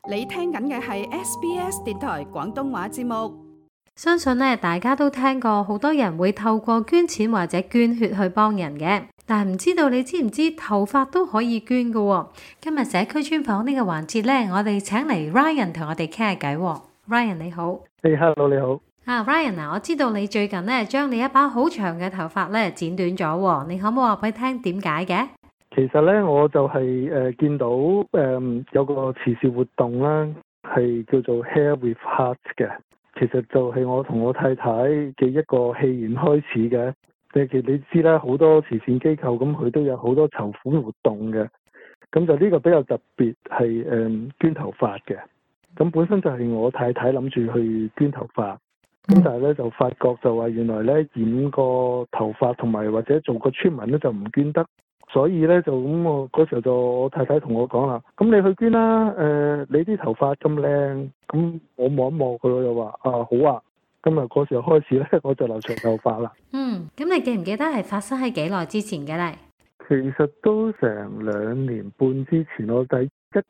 你聽緊嘅係 SBS 電台廣東話節目。 相信咧，大家都聽過，好多人會透過捐錢或者捐血去幫人嘅，但係唔知道你知唔知頭髮都可以捐㗎喎？今日社區專訪呢個環節咧，我哋請嚟 Ryan 同我哋傾下偈喎。Ryan 你好。 Hello 你好。 Ryan 啊，我知道你最近咧將你一把好長嘅頭髮咧剪短咗喎，你可唔可以話俾我聽點解嘅？ 其實咧，我就係見到有個慈善活動啦，係叫做 Hair with Heart 嘅。其實就係我同我太太嘅一個戲言開始嘅。其實你知啦，好多慈善機構咁佢都有好多籌款活動嘅。咁就呢個比較特別係捐頭髮嘅。咁本身就係我太太諗住去捐頭髮，咁但係咧就發覺就話原來咧染個頭髮同埋或者做個 treatment咧就唔捐得。所以咧就咁，我嗰時候就我太太同我講啦，咁你去捐啦，你啲頭髮咁靚，咁我望一望佢，就話好啊，咁啊嗰時候開始咧，我就留長頭髮啦。 咁你記唔記得係發生喺幾耐之前嘅咧？ 其實都成2年半之前，我喺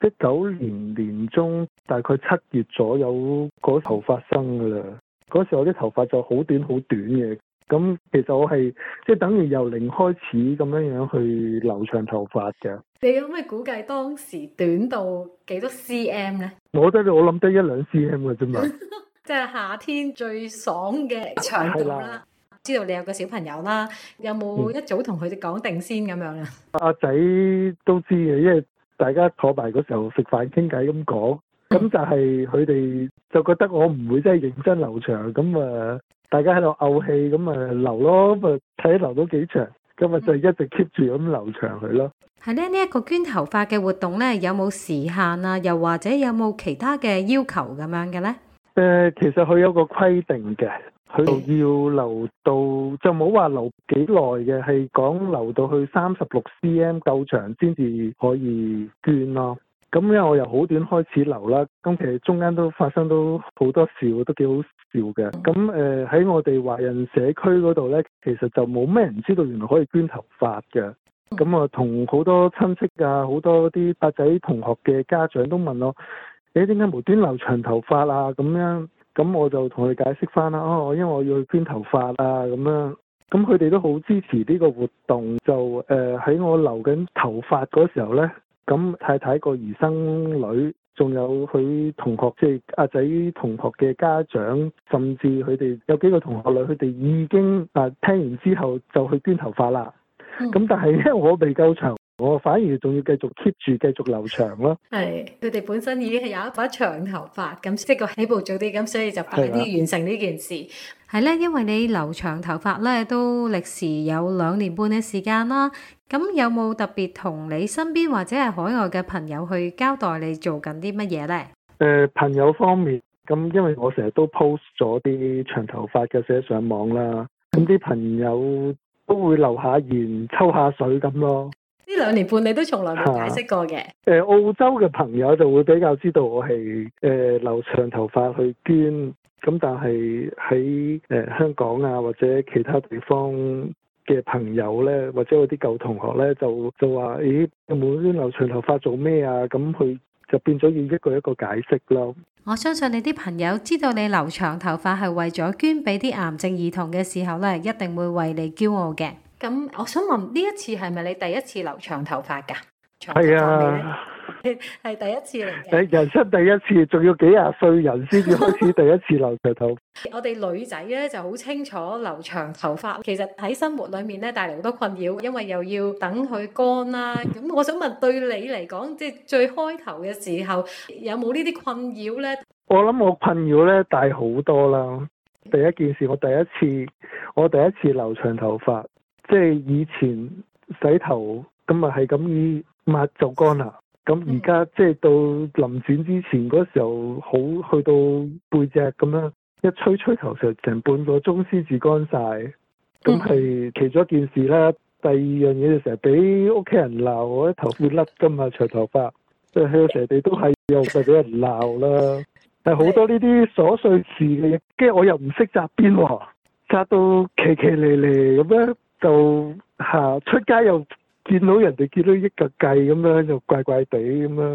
19年年中大概7月左右嗰頭發生噶啦。嗰時候我啲頭髮就好短好短嘅。咁其實我係即係等於由零開始咁樣去留長頭髮嘅。 你可唔可以估計當時短到幾多 cm 咧？ 我諗得1-2 cm 嘅啫嘛。 即係夏天最爽嘅長度啦。知道你有個小朋友啦，有冇一早同佢哋講定先咁樣啊？ 阿仔都知嘅，因為大家坐埋嗰時候食飯傾偈咁講，咁就係佢哋就覺得我唔會真係認真留長，咁啊。大家喺度漚氣咁啊留咯，咁啊睇留到幾長，咁啊就一直 keep 住咁留長佢咯。 係咧，呢一個捐頭髮嘅活動咧，有冇時限啊？又或者有冇其他嘅要求咁樣嘅咧？ 其實佢有個規定嘅，佢要留到就冇話留幾耐嘅，係講留到去36 cm 夠長先至可以捐咯。咁因為我由好短開始留啦，咁其實中間都發生到好多事，都幾好笑嘅。咁喺我哋華人社區嗰度呢，其實就冇咩人知道原來可以捐頭髮嘅。咁啊，同好多親戚啊，好多啲阿仔同學嘅家長都問我，點解無端留長頭髮啊？咁樣，咁我就同佢解釋翻啦。因為我要去捐頭髮啊，咁樣。咁佢哋都好支持呢個活動，就喺我留緊頭髮嗰時候呢。咁太太個兒生女，仲有佢同學，即係阿仔同學嘅家長，甚至佢哋有幾個同學女，佢哋已經聽完之後就去捐頭髮啦。咁但係因為我未夠長，我反而仲要繼續 keep 住繼續留長咯。係， 佢哋本身已經係有一把長頭髮，咁即係個起步早啲，咁所以就快啲完成呢件事。係咧，因為你留長頭髮咧都歷時有2年半嘅時間啦。咁有冇特別同你身邊或者係海外嘅朋友去交代你做緊啲乜嘢咧？ 朋友方面，咁因為我成日都 post 咗啲長頭髮嘅寫上網啦，咁啲朋友都會留下言抽下水咁咯。 呢2年半你都從來冇解釋過嘅。 澳洲嘅朋友就會比較知道我係留長頭髮去捐，咁但係喺香港啊或者其他地方嘅朋友咧，或者我啲舊同學咧，就話：咦，有冇啲留長頭髮做咩啊？咁佢就變咗要一個一個解釋咯。 我相信你啲朋友知道你留長頭髮係為咗捐俾啲癌症兒童嘅時候咧，一定會為你驕傲嘅。咁我想問，呢一次係咪你第一次留長頭髮㗎？ 係啊， 係第一次嚟嘅。 人生第一次，仲要幾廿歲人先至開始第一次留長頭髮。 我哋女仔咧就好清楚留長頭髮，其實喺生活裏面咧帶嚟好多困擾，因為又要等佢乾啦。咁我想問，對你嚟講，即係最開頭嘅時候，有冇呢啲困擾咧？ 我諗我困擾咧大好多啦。第一件事，我第一次留長頭髮，即係以前洗頭咁啊係咁抹就乾啦。咁而家即係到臨剪之前嗰時候，好去到背脊咁樣。一吹頭成半個鐘先至乾晒，咁係其中一件事啦。第二樣嘢就成日俾屋企人鬧，我啲頭髮甩噶嘛，長頭髮，即係去到成地都係又就俾人鬧啦。係好多呢啲瑣碎事嘅嘢，跟住我又唔識紮辮喎，紮到奇奇離離咁樣，就出街又見到人哋見到一嚿計咁樣，就怪怪地咁樣。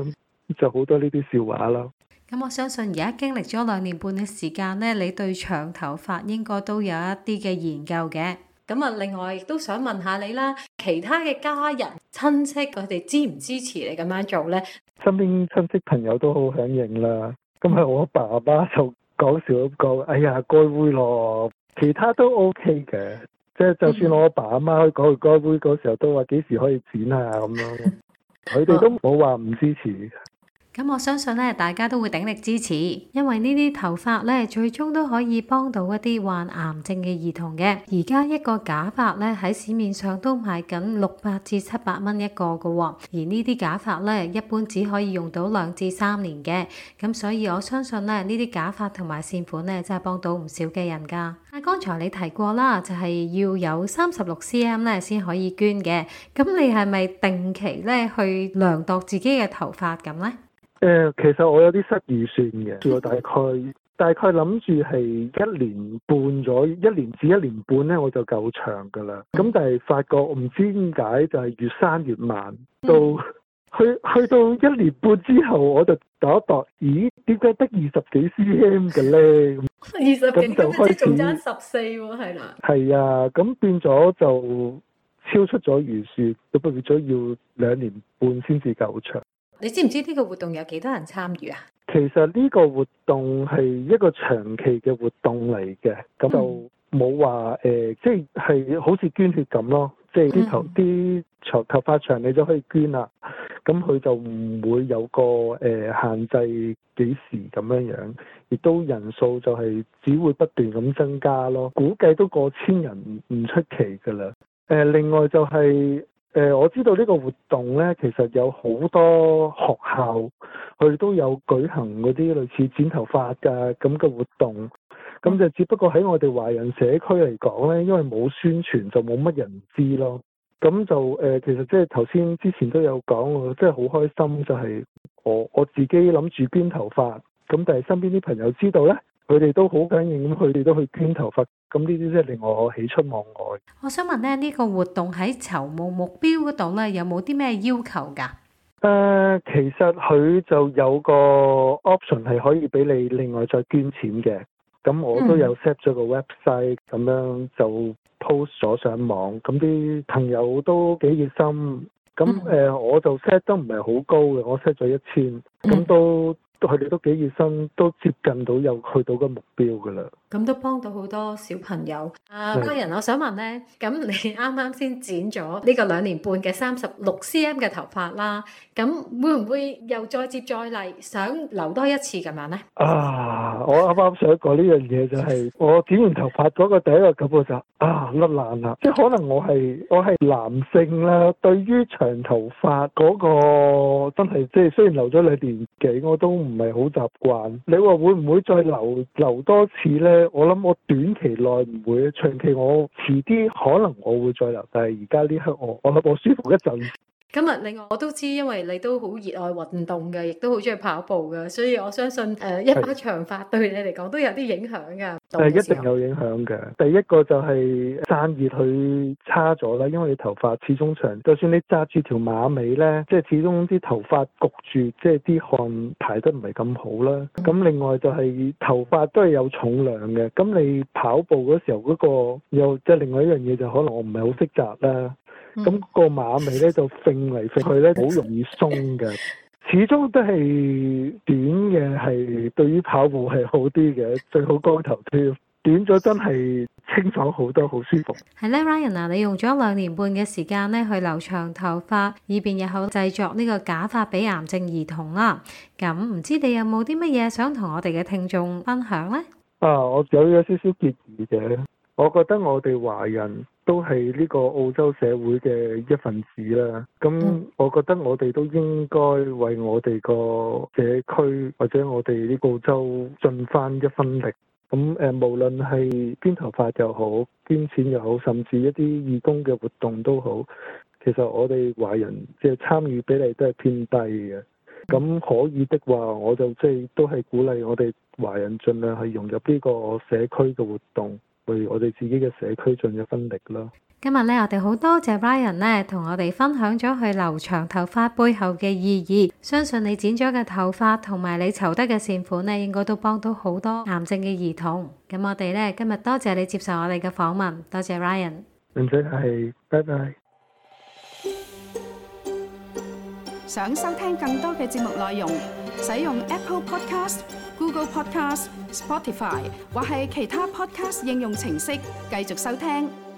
就好多呢啲笑話咯。 咁我相信而家經歷咗2年半嘅時間咧，你對長頭髮應該都有一啲嘅研究嘅。咁啊，另外亦都想問下你啦，其他嘅家人親戚佢哋支唔支持你咁樣做咧？ 身邊親戚朋友都好響應啦。咁係我爸爸就講笑咁講，哎呀該煨咯，其他都 OK 嘅。即係就算我阿爸阿媽講佢該煨嗰時候，都話幾時可以剪啊咁樣，佢哋都冇話唔支持。 咁我相信咧，大家都會鼎力支持，因為呢啲頭髮咧，最終都可以幫到一啲患癌症嘅兒童嘅。而家一個假髮咧喺市面上都賣緊600至700蚊一個㗎喎，而呢啲假髮咧一般只可以用到2至3年嘅。咁所以我相信咧，呢啲假髮同埋線款咧真係幫到唔少嘅人㗎。剛才你提過啦，就係要有36cm 咧先可以捐嘅。咁你係咪定期咧去量度自己嘅頭髮咁咧？ 其實我有啲失預算嘅，我大概諗住係1年半咗，1年至1年半咧我就夠長噶啦。咁但係發覺唔知點解就係越生越慢，到去到1年半之後我就度一度，咦？點解得20幾 cm 嘅咧？20幾就開始仲爭14喎，係啦。 係啊，咁變咗就超出咗預算，咁變咗要2年半先至夠長。 你知唔知呢個活動有幾多人參與啊？ 其實呢個活動係一個長期嘅活動嚟嘅，咁就冇話即係好似捐血咁咯，即係啲頭髮長你就可以捐啦，咁佢就唔會有個限制幾時咁樣樣，亦都人數就係只會不斷咁增加咯，估計都過千人唔出奇㗎啦。另外就係我知道呢個活動呢，其實有好多學校佢都有舉行嗰啲類似剪頭髮㗎咁嘅活動，咁就只不過喺我哋華人社區嚟講呢，因為冇宣傳就冇乜人知咯。咁就其實即係頭先之前都有講，我真係好開心，就係我自己諗住捐頭髮，咁但係身邊啲朋友知道呢，佢哋都好緊應，咁佢哋都去捐頭髮，咁呢啲真係令我喜出望外。 我想問咧，呢個活動喺籌募目標嗰度咧，有冇啲咩要求㗎？ 其實佢就有個 option 係可以俾你另外再捐錢嘅，咁我都有 set 咗個 website，咁樣就 post 咗上網，咁啲朋友都幾熱心，咁我就 set 得唔係好高嘅，我 set 咗1000，咁都佢哋都幾熱心，都接近到有去到個目標噶啦。 咁都幫到好多小朋友。Ryan，我想問咧，咁你啱啱先剪咗呢個2年半嘅36cm嘅頭髮啦，咁會唔會又再接再厲，想留多一次咁樣咧？ 我啱啱想講呢樣嘢就係，我剪完頭髮嗰個第一個感覺就甩爛啦，即係可能我係男性啦，對於長頭髮嗰個真係即係雖然留咗2年幾，我都唔係好習慣。你話會唔會再留多次咧？我諗我短期內唔會，長期我遲啲可能我會再留，但係而家呢刻我諗我舒服一陣。 今日另外我都知，因為你都好熱愛運動嘅，亦都好中意跑步嘅，所以我相信一把長髮對你嚟講都有啲影響㗎。 一定有影響嘅。第一個就係散熱佢差咗啦，因為你頭髮始終長，就算你紮住條馬尾咧，即係始終啲頭髮焗住，即係啲汗排得唔係咁好啦。咁另外就係頭髮都係有重量嘅，咁你跑步嗰時候嗰個又即係另外一樣嘢，就可能我唔係好識紮啦。咁個馬尾咧就揈嚟揈去咧，好容易鬆嘅。始終都係短嘅係對於跑步係好啲嘅，最好光頭添。短咗真係清爽好多，好舒服。 係咧 ，Ryan 啊，你用咗2年半嘅時間咧去留長頭髮，以便日後製作呢個假髮俾癌症兒童啦。咁唔知你有冇啲乜嘢想同我哋嘅聽眾分享咧？ 我有少少結語嘅。我覺得我哋華人都係呢個澳洲社會嘅一份子啦。咁我覺得我哋都應該為我哋個社區或者我哋呢個澳洲盡翻一分力。咁無論係捐頭髮又好，捐錢又好，甚至一啲義工嘅活動都好，其實我哋華人即係參與比例都係偏低嘅。咁可以的話，我就即係都係鼓勵我哋華人盡量係融入呢個社區嘅活動。 去我哋自己嘅社區盡一分力咯。 今日咧，我哋好多謝 Ryan 咧，同我哋分享咗佢留長頭髮背後嘅意義。相信你剪咗嘅頭髮同埋你籌得嘅善款咧，應該都幫到好多癌症嘅兒童。咁我哋咧今日多謝你接受我哋嘅訪問，多謝 Ryan。 唔使客氣，拜拜。 想收聽更多嘅節目內容，使用 Apple Podcast、Google Podcast、Spotify 或係其他 Podcast 應用程式繼續收聽。